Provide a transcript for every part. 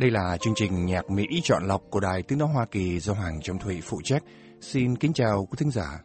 Đây là chương trình nhạc Mỹ chọn lọc của Đài Tiếng nói Hoa Kỳ do Hoàng Trọng Thủy phụ trách. Xin kính chào quý thính giả.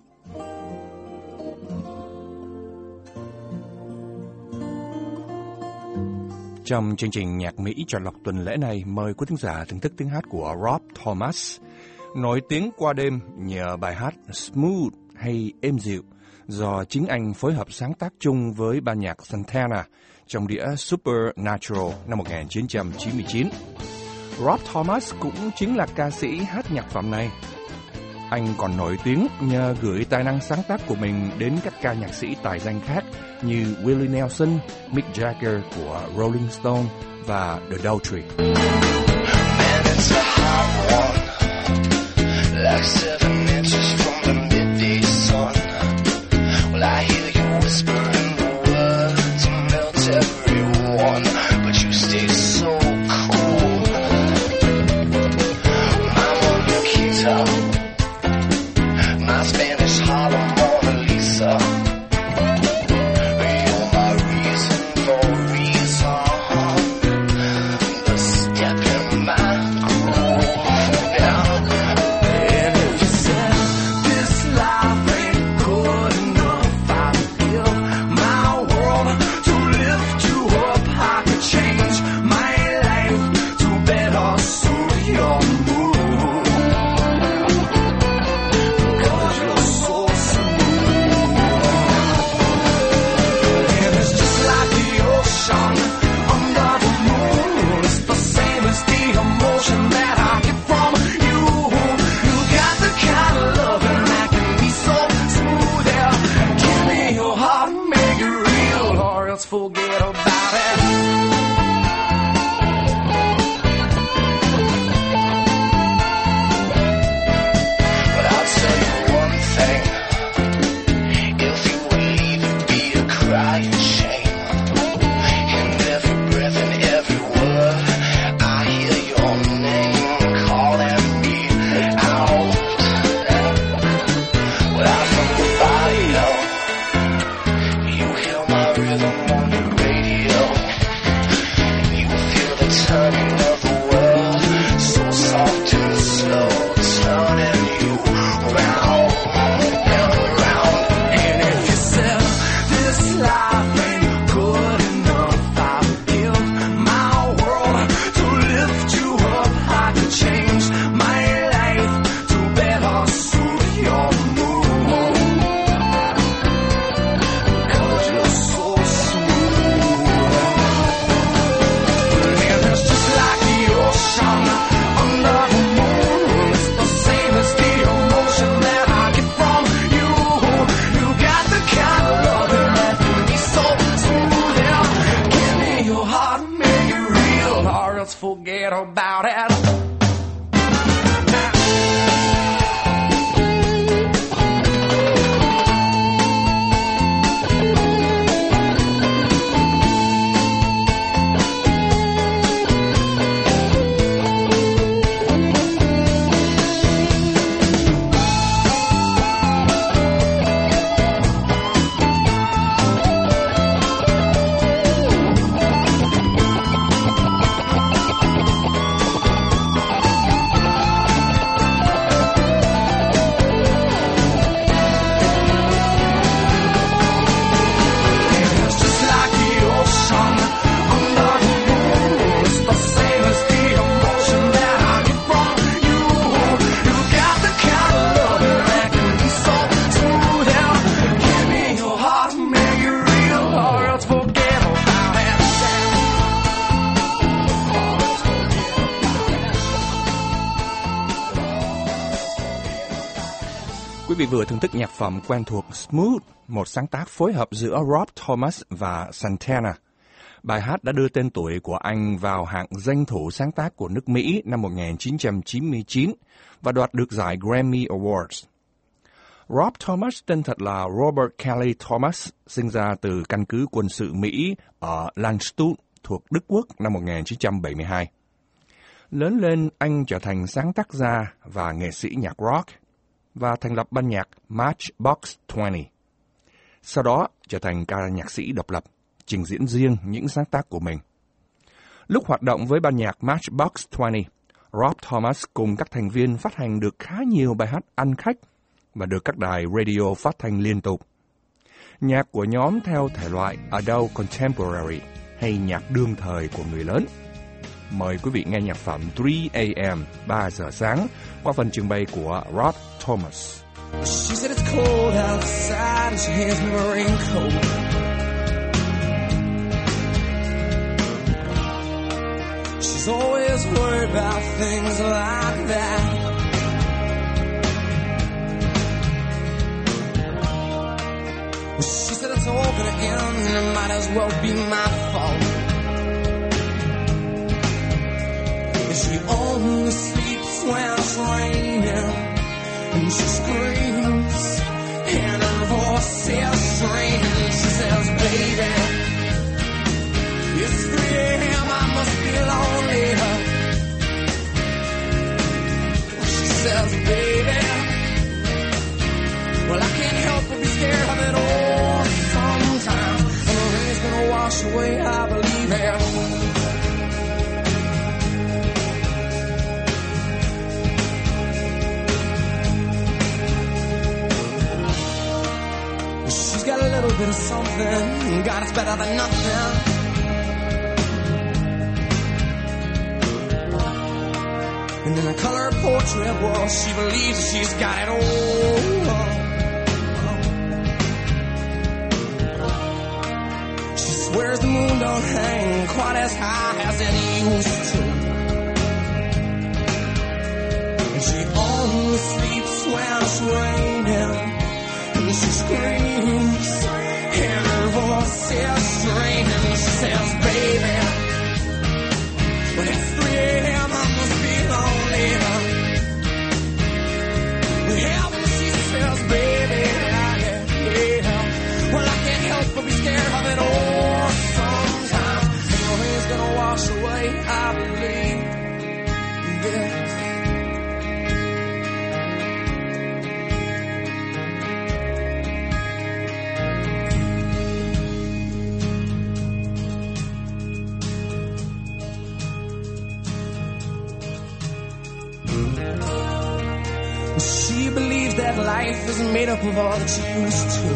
Trong chương trình nhạc Mỹ chọn lọc tuần lễ này, mời quý thính giả thưởng thức tiếng hát của Rob Thomas, nổi tiếng qua đêm nhờ bài hát Smooth hay êm dịu do chính anh phối hợp sáng tác chung với ban nhạc Santana trong đĩa Supernatural năm 1999. Rob Thomas cũng chính là ca sĩ hát nhạc phẩm này. Anh còn nổi tiếng nhờ gửi tài năng sáng tác của mình đến các ca nhạc sĩ tài danh khác như Willie Nelson, Mick Jagger của Rolling Stone và The Daughtry. Man, it's a hot one, like 7 inches from the midday sun. Well, I hear you whispering the words to melt everyone, but you stay so cool. My Mona Lisa, my Spanish Harlem Mona Lisa. You're my reason for reason, the step in my groove. And if you said this life ain't good enough, I'd give my world to lift you up. I could change my life to better suit your mood, 'cause you're so smooth. And it's just like the ocean under the moon. It's the same as the emotion that I get from you. You got the kind of loving that can be so smooth. Yeah. Give me your heart, make it real, or else forget about it. But I'll tell you one thing, if you would leave it be a crying shame. In every breath and every word, I hear your name calling me out. Well, I'm from the fire, you hear my rhythm on the radio. You feel the turning of the world, so soft and slow, turning you round and round. And if you said this life ain't good enough, I'd give my world to lift you up. I could change my life to better suit your mood, 'cause you're so smooth. And it's just like the ocean under the moon. It's the same as the emotion that I get from you. You got the kind of loving that can be so smooth. Yeah. Give me your heart, make it real, or else forget about it. It's just like the ocean under the moon. It's the same as the emotion that I get from you. You got the kind of loving that can be so smooth. Yeah. Give me your heart, make it real, or else forget about it. Quý vị vừa thưởng thức nhạc phẩm quen thuộc Smooth, một sáng tác phối hợp giữa Rob Thomas và Santana. Bài hát đã đưa tên tuổi của anh vào hạng danh thủ sáng tác của nước Mỹ năm 1999 và đoạt được giải Grammy Awards. Rob Thomas tên thật là Robert Kelly Thomas, sinh ra từ căn cứ quân sự Mỹ ở Landstuhl thuộc Đức Quốc năm 1972. Lớn lên, anh trở thành sáng tác gia và nghệ sĩ nhạc rock và thành lập ban nhạc Matchbox 20. Sau đó trở thành ca nhạc sĩ độc lập, trình diễn riêng những sáng tác của mình. Lúc hoạt động với ban nhạc Matchbox 20, Rob Thomas cùng các thành viên phát hành được khá nhiều bài hát ăn khách và được các đài radio phát thanh liên tục. Nhạc của nhóm theo thể loại Adult Contemporary hay nhạc đương thời của người lớn. Mời quý vị nghe nhạc phẩm 3 AM, 3 giờ sáng qua phần trình bày của Rob Thomas. She said it's cold outside and she hands me a raincoat. She's always worried about things like that. She said it's all gonna end and it might as well be my fault. And she only sleeps when it's raining, and she screams and her voice is straining. She says, baby, it's 3 AM, I must be lonely. She says, baby, well, I can't help but be scared of it all sometimes. And the rain's gonna wash away, I believe it. She's got a little bit of something, God, it's better than nothing. And in a colored portrait, well, she believes that she's got it all. She swears the moon don't hang quite as high as it used to. And she only sleeps when it's raining, and she screams and her voice is straining. She says, baby, when it's 3 AM, I must be lonely. Yeah, when she says, baby, yeah. Well, I can't help but be scared of it all sometimes. And the rain's gonna wash away, I believe this. She believes that life isn't made up of all that she used to.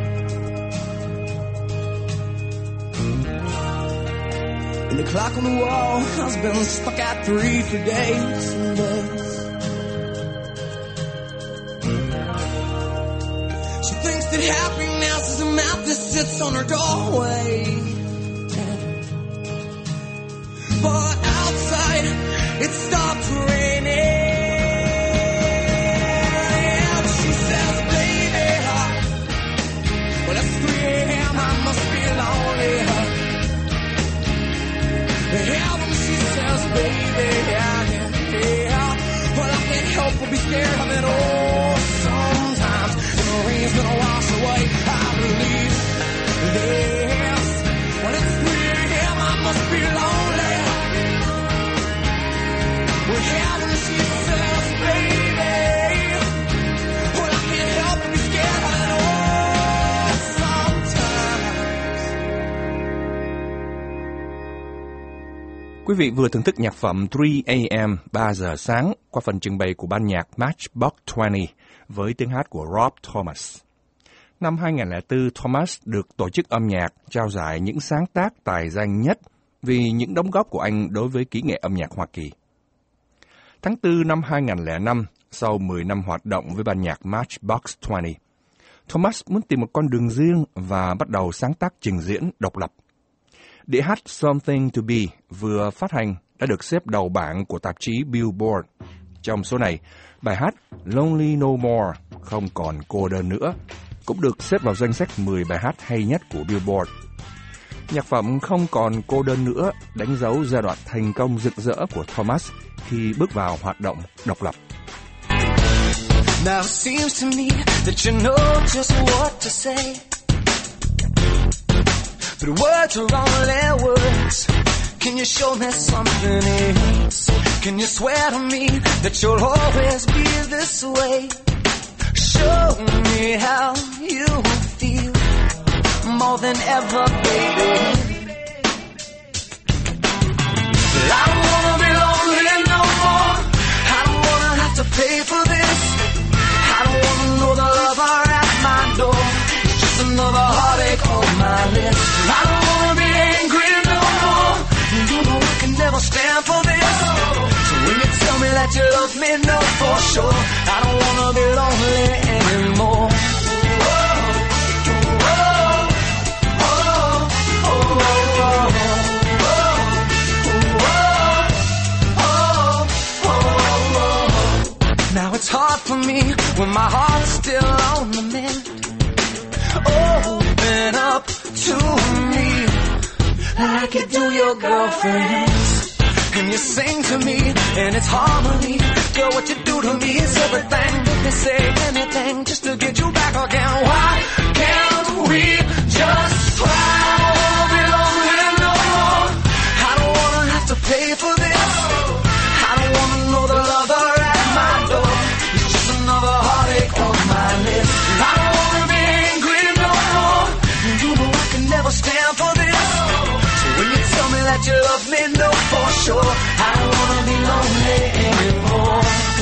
And the clock on the wall has been stuck at 3 for days and days. She thinks that happiness is a map that sits on her doorway. But outside, it stopped raining. Baby, yeah. Well, I can't help but be scared of it all sometimes. And the rain's gonna wash away, I believe this. When it's 3 AM, I must be lonely. Well, yeah, when she says, baby, well, I can't help but be scared of it all sometimes. Quý vị vừa thưởng thức nhạc phẩm 3 AM, 3 giờ sáng qua phần trình bày của ban nhạc Matchbox 20 với tiếng hát của Rob Thomas. Năm 2004, Thomas được tổ chức âm nhạc trao giải những sáng tác tài danh nhất vì những đóng góp của anh đối với kỹ nghệ âm nhạc Hoa Kỳ. Tháng 4 năm 2005, sau 10 năm hoạt động với ban nhạc Matchbox 20, Thomas muốn tìm một con đường riêng và bắt đầu sáng tác trình diễn độc lập. Đĩa hát Something to Be vừa phát hành đã được xếp đầu bảng của tạp chí Billboard. Trong số này, bài hát Lonely No More, không còn cô đơn nữa, cũng được xếp vào danh sách 10 bài hát hay nhất của Billboard. Nhạc phẩm Không còn cô đơn nữa đánh dấu giai đoạn thành công rực rỡ của Thomas khi bước vào hoạt động độc lập. Now it seems to me that you know just what to say, but words are only words. Can you show me something else? Can you swear to me that you'll always be this way? Show me how you feel more than ever, baby. I don't wanna be lonely no more. I don't wanna have to pay for this. I don't wanna know the lover at my door. It's just another heartache on my list. I don't wanna be angry no more. You know I can never stand for this. So when you tell me that you love me, know for sure I don't wanna be lonely anymore. Now it's hard for me when my heart's still on the mend. Open up to me like you do your girlfriends. And you sing to me and it's harmony. Girl, what you do to me is everything. Make me say anything just to get you back again. Why can't we just try? I don't wanna be lonely no more. I don't wanna have to pay for this. I don't wanna know the lover at my door. It's just another heartache on my list. I don't wanna be angry no more. You know I can never stand for this. So when you tell me that you love me, know for sure I don't wanna be lonely anymore.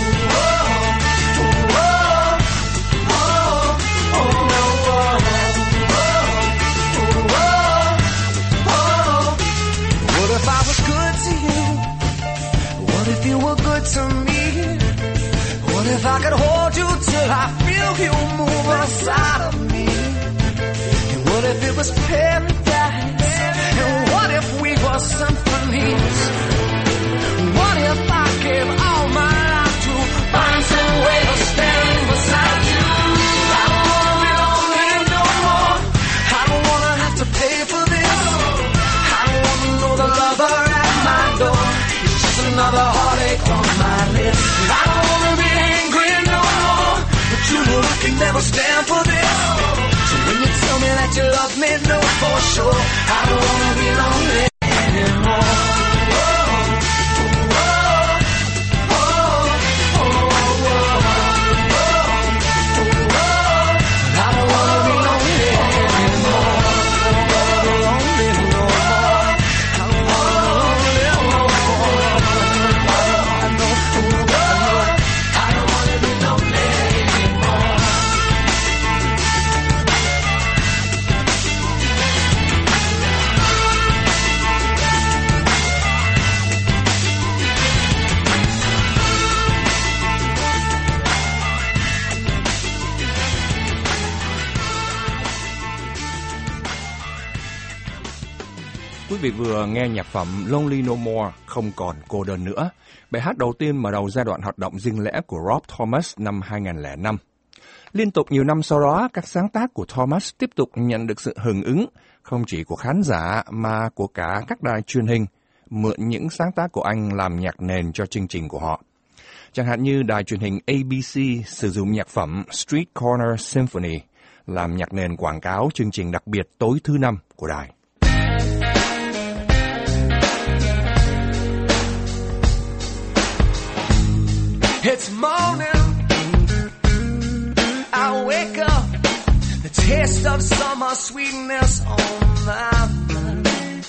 What if I was good to you? What if you were good to me? What if I could hold you till I feel you move inside of me? And what if it was paradise? And what if we were symphonies? What if I gave all my life to find some way to stand beside you? I don't wanna be lonely no more. I don't wanna have to pay for this. I don't wanna know the lover at my door. It's just another heartache on my list. I don't wanna be angry no more. But you know I can never stand for this. So when you tell me that you love me, know for sure I don't wanna be lonely anymore. Quý vị vừa nghe nhạc phẩm Lonely No More, không còn cô đơn nữa, bài hát đầu tiên mở đầu giai đoạn hoạt động riêng lẻ của Rob Thomas năm 2005. Liên tục nhiều năm sau đó, các sáng tác của Thomas tiếp tục nhận được sự hưởng ứng, không chỉ của khán giả mà của cả các đài truyền hình, mượn những sáng tác của anh làm nhạc nền cho chương trình của họ. Chẳng hạn như đài truyền hình ABC sử dụng nhạc phẩm Street Corner Symphony làm nhạc nền quảng cáo chương trình đặc biệt tối thứ Năm của đài. It's morning, I wake up, the taste of summer sweetness on my mind.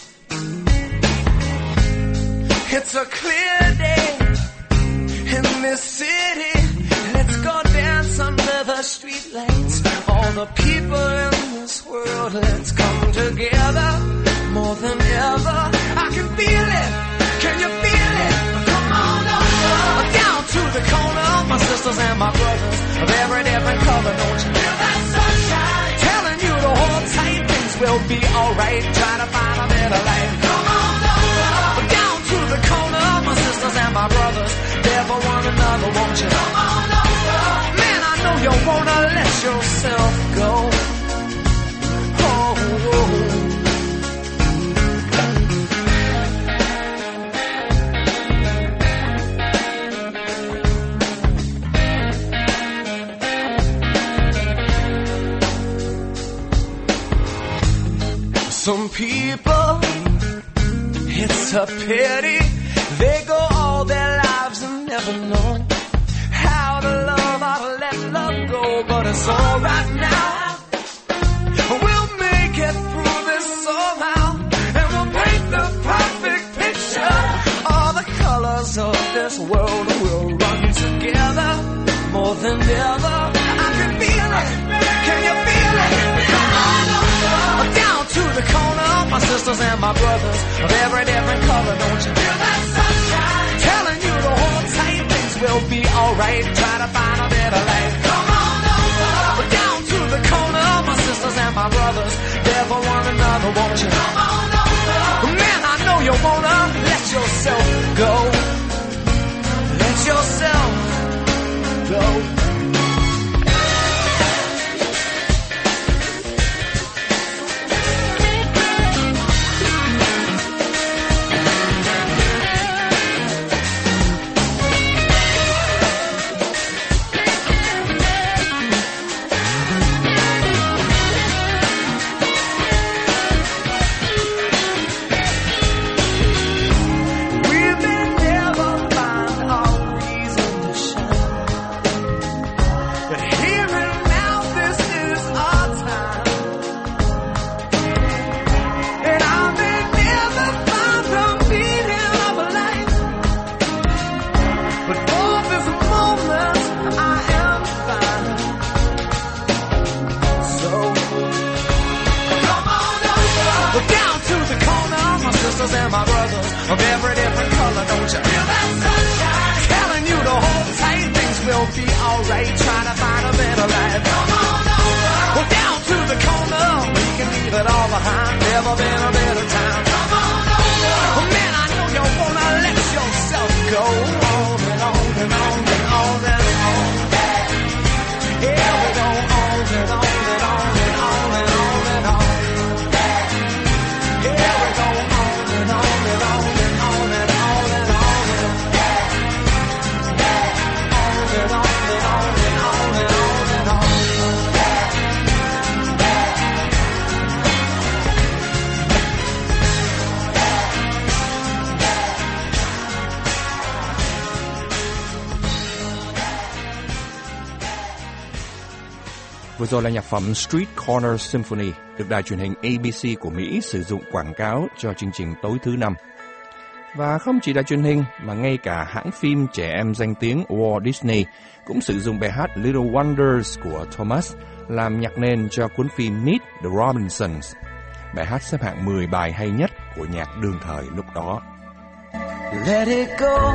It's a clear day in this city, let's go dance under the streetlights. All the people in this world, let's come together more than ever. I can feel it, can you feel it? Come on over, down to the corner, my sisters and my brothers of every different color, don't you feel that sunshine? Telling you to hold tight, things will be alright, try to find a better life. Come on over, down to the corner, my sisters and my brothers, there for one another, won't you? Come on over, man, I know you wanna let yourself go. Oh, oh. Some people, it's a pity, they go all their lives and never know how to love, how to let love go. But it's alright now, we'll make it through this somehow, and we'll paint the perfect picture this world will run together more than ever. I can feel it. Can you feel it? Come on over. Down to the corner, my sisters and my brothers of every different color. Don't you feel that sunshine? Telling you to hold tight, things will be alright. Try to find a better life. Come on over. Down to the corner, my sisters and my brothers, there for one another. Won't you? Come on over. Man, I know you wanna let yourself go. Let yourself go. And my brothers of every different color, don't you feel that sunshine? Telling you to hold tight, things will be alright. Trying to find a better life. Come on over. Well, down to the corner, we can leave it all behind. Never been a better time. Come on over. Well, man, I know you wanna let yourself go on and on and on and on and on. Yeah, we go on and on and on and on and on and on. Yeah, we go on. Vừa rồi là nhạc phẩm Street Corner Symphony được đài truyền hình ABC của Mỹ sử dụng quảng cáo cho chương trình tối thứ Năm. Và không chỉ đài truyền hình mà ngay cả hãng phim trẻ em danh tiếng Walt Disney cũng sử dụng bài hát Little Wonders của Thomas làm nhạc nền cho cuốn phim Meet the Robinsons. Bài hát xếp hạng 10 bài hay nhất của nhạc đương thời lúc đó. Let it go.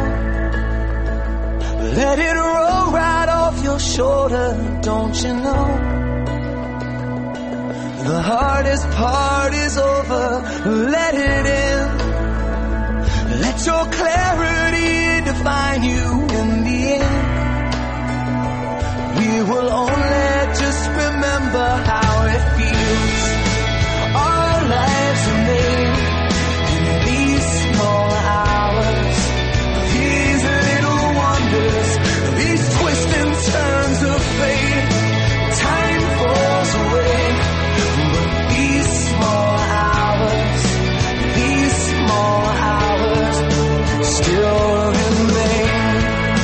Let it roll right off your shoulder, don't you know? The hardest part is over, let it in. Let your clarity define you in the end. We will only just remember how it feels. Our lives are made in these small hours. These little wonders, these twists and turns of fate. Time falls away, but these small hours still remain.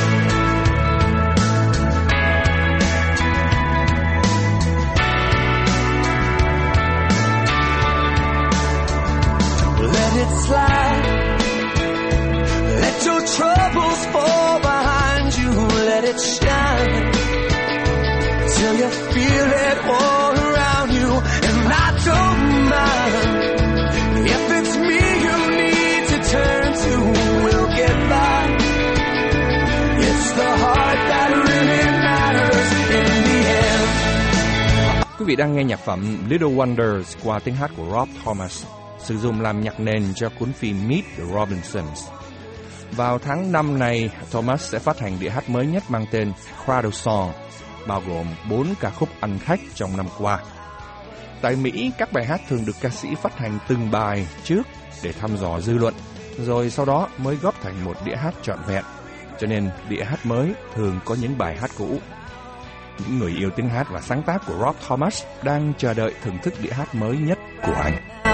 Let it slide. Let your troubles fall behind you. Let it shine till you feel it all around you. And I don't mind if it's me you need to turn to. We'll get by. It's the heart that really matters in the end. Quý vị đang nghe nhạc phẩm Little Wonders qua tiếng hát của Rob Thomas, sử dụng làm nhạc nền cho cuốn phim Meet the Robinsons. Vào tháng 5 này, Thomas sẽ phát hành đĩa hát mới nhất mang tên Cradle Song, bao gồm 4 ca khúc ăn khách trong năm qua. Tại Mỹ, các bài hát thường được ca sĩ phát hành từng bài trước để thăm dò dư luận, rồi sau đó mới góp thành một đĩa hát trọn vẹn. Cho nên đĩa hát mới thường có những bài hát cũ. Những người yêu tiếng hát và sáng tác của Rob Thomas đang chờ đợi thưởng thức đĩa hát mới nhất của anh.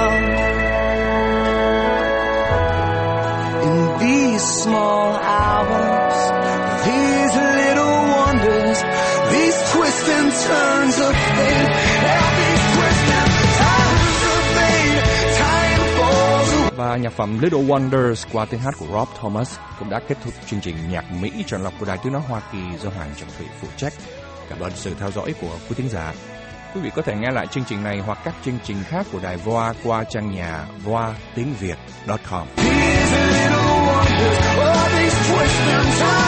In these small hours, these little wonders, these twists and turns of fate, these twists and turns of fate, time falls away. Và nhạc phẩm Little Wonders qua tiếng hát của Rob Thomas cũng đã kết thúc chương trình nhạc Mỹ chọn lọc của Đài Tiếng nói Hoa Kỳ do Hoàng Trọng Thủy phụ trách. Cảm ơn sự theo dõi của quý thính giả. Quý vị có thể nghe lại chương trình này hoặc các chương trình khác của Đài VOA qua trang nhà voatínhviet.com.